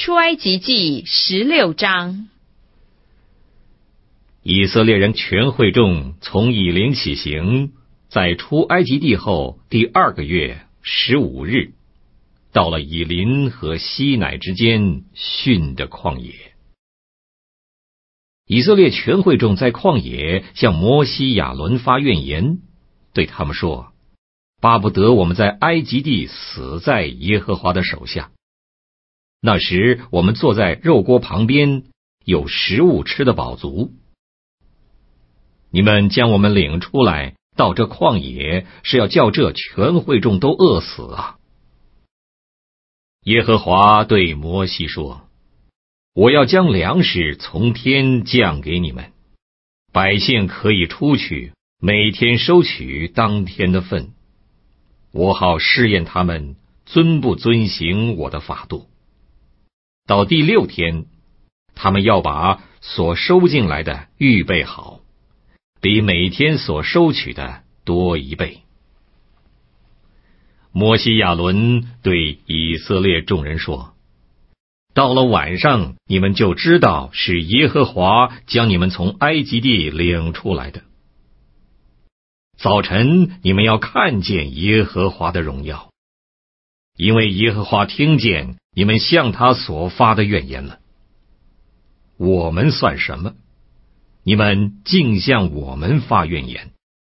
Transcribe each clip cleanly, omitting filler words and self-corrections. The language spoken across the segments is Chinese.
出埃及记16章。 以色列人全会众从以琳起行，在出埃及地后第2个月15日，到了以琳和西乃之间逊的旷野。以色列全会众在旷野向摩西亚伦发怨言，对他们说：巴不得我们在埃及地死在耶和华的手下。那时我们坐在肉锅旁边，有食物吃得饱足。你们将我们领出来到这旷野，是要叫这全会众都饿死啊！耶和华对摩西说：我要将粮食从天降给你们，百姓可以出去，每天收取当天的分，我好试验他们遵不遵行我的法度。到第6天，他们要把所收进来的预备好，比每天所收取的多1倍。摩西亚伦对以色列众人说：到了晚上，你们就知道是耶和华将你们从埃及地领出来的。早晨你们要看见耶和华的荣耀，因为耶和华听见你们向他所发的怨言了。我们算什么？你们竟向我们发怨言。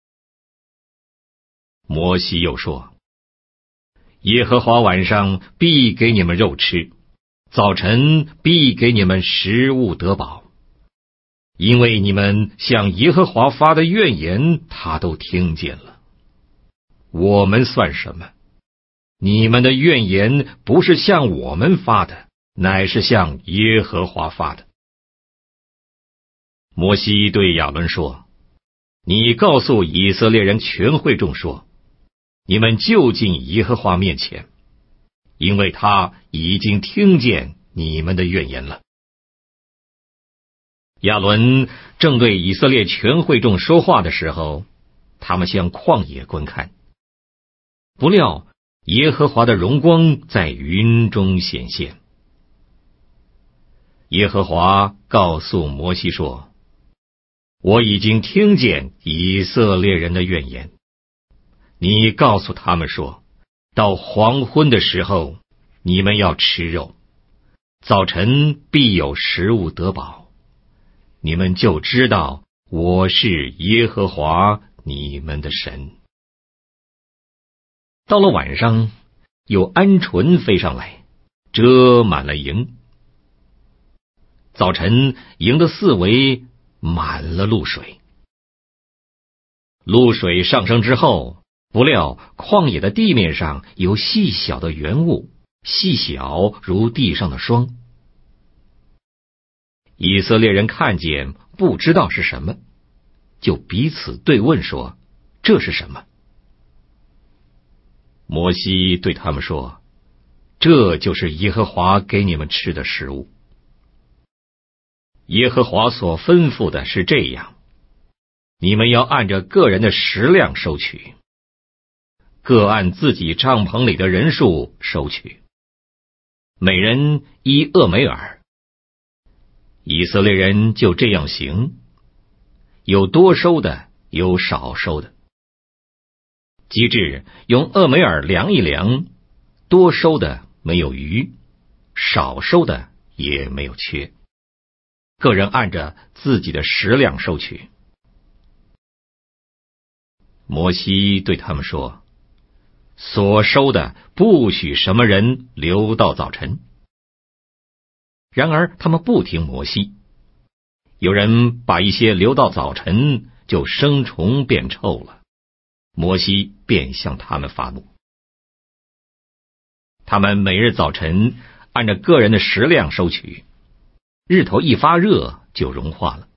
摩西又说：耶和华晚上必给你们肉吃，早晨必给你们食物得饱，因为你们向耶和华发的怨言他都听见了。我们算什么？你们的怨言不是向我们发的，乃是向耶和华发的。摩西对亚伦说：你告诉以色列人全会众说，你们就近耶和华面前，因为他已经听见你们的怨言了。亚伦正对以色列全会众说话的时候，他们向旷野观看，不料耶和华的荣光在云中显现。耶和华告诉摩西说：我已经听见以色列人的怨言，你告诉他们说，到黄昏的时候，你们要吃肉，早晨必有食物得饱，你们就知道我是耶和华你们的神。到了晚上，有鹌鹑飞上来，遮满了营。早晨，营的四围满了露水。露水上升之后，不料旷野的地面上有细小的圆物，细小如地上的霜。以色列人看见，不知道是什么，就彼此对问说：这是什么？摩西对他们说：这就是耶和华给你们吃的食物。耶和华所吩咐的是这样，你们要按着个人的食量收取，各按自己帐篷里的人数收取，每人1俄梅尔。以色列人就这样行，有多收的，有少收的。及至用俄梅尔量一量，多收的没有余，少收的也没有缺，个人按着自己的食量收取。摩西对他们说：所收的不许什么人留到早晨。然而他们不听摩西，有人把一些留到早晨，就生虫变臭了，摩西便向他们发怒。他们每日早晨按照个人的食量收取，日头一发热就融化了。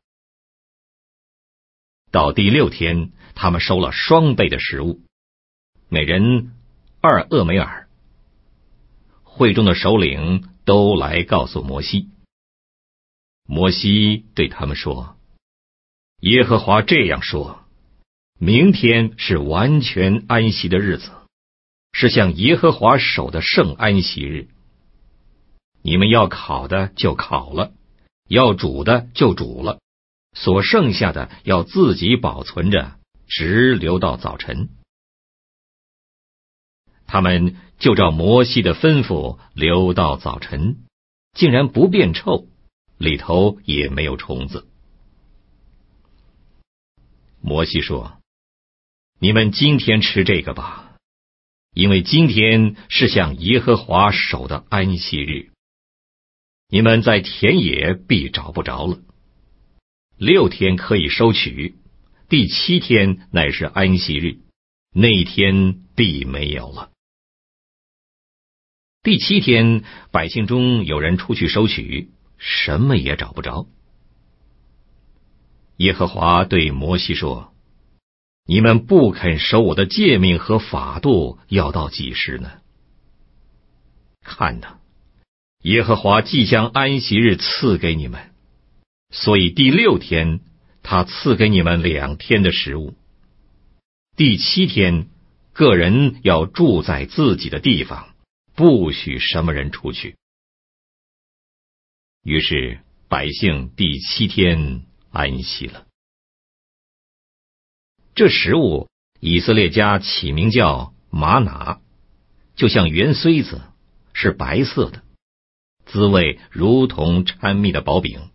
到第6天，他们收了双倍的食物，每人2俄梅尔。会中的首领都来告诉摩西。摩西对他们说：耶和华这样说，明天是完全安息的日子，是向耶和华守的圣安息日。 你们要烤的就烤了，要煮的就煮了，所剩下的要自己保存着，直留到早晨。他们就照摩西的吩咐留到早晨，竟然不变臭，里头也没有虫子。摩西说：你们今天吃这个吧，因为今天是向耶和华守的安息日，你们在田野必找不着了。6天可以收取，第7天乃是安息日，那天必没有了。第7天，百姓中有人出去收取，什么也找不着。耶和华对摩西说：你们不肯守我的诫命和法度，要到几时呢？看哪，耶和华既将安息日赐给你们，所以第6天他赐给你们2天的食物。第7天，个人要住在自己的地方，不许什么人出去。于是百姓第7天安息了。这食物以色列家起名叫玛拿，就像圆穗子，是白色的，滋味如同掺蜜的薄饼。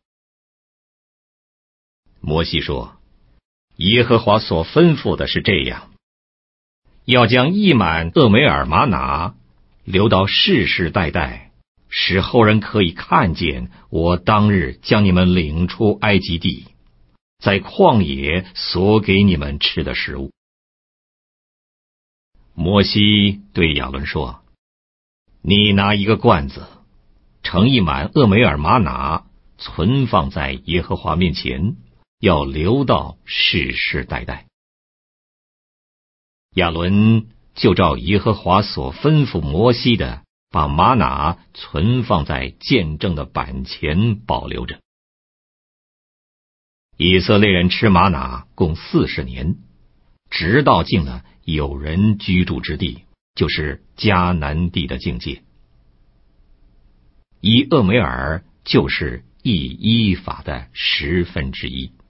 摩西说：耶和华所吩咐的是这样，要将1满俄梅尔玛拿留到世世代代，使后人可以看见我当日将你们领出埃及地，在旷野所给你们吃的食物。摩西对亚伦说：你拿一个罐子，盛1满俄梅尔玛拿，存放在耶和华面前，要留到世世代代。亚伦就照耶和华所吩咐摩西的，把玛拿存放在见证的板前保留着。以色列人吃玛拿共40年，直到进了有人居住之地，就是迦南地的境界。1俄梅尔就是1伊法的1/10。